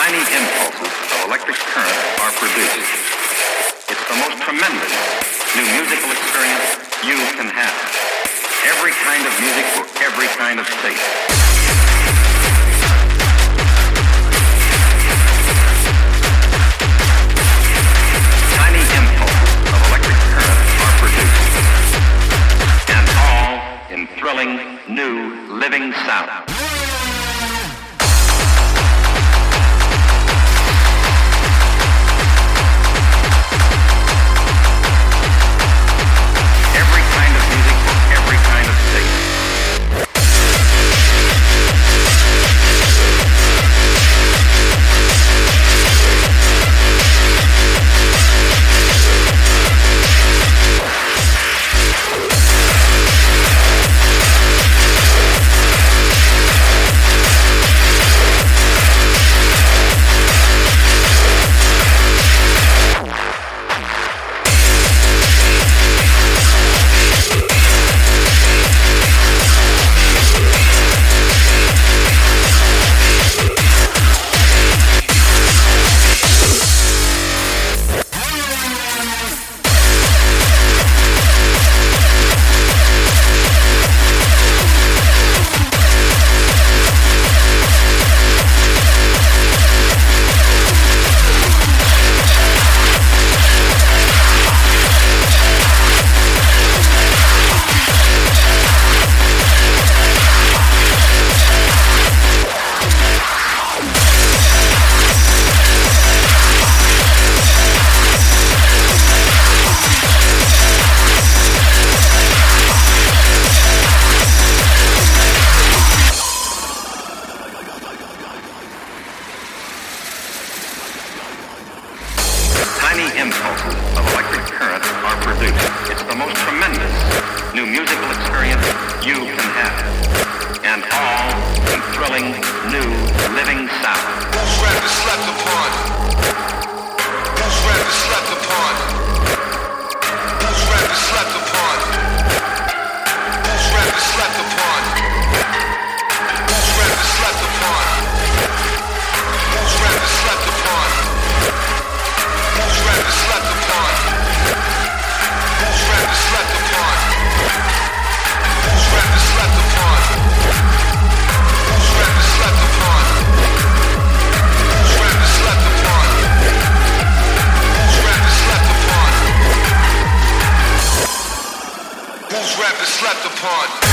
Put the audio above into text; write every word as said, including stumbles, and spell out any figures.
Tiny impulses of electric current are produced. It's the most tremendous new musical experience you can have. Every kind of music for every kind of taste. Tiny impulses of electric current are produced. And all in thrilling, new, living sound. Tiny impulses of electric current are produced. It's the most tremendous new musical experience you can have. And all in thrilling, new, living sound. Who's rather slept upon? Who's rather slept upon? Who's rather slept upon? Who's rather slept upon? Who's rather slept upon? Who's rather slept upon? Who's rather slept upon? Who's rather slept upon? Who's rather slept upon? Who's rather slept upon? Who's rather slept upon? Who's rather slept upon? Who's rather slept upon?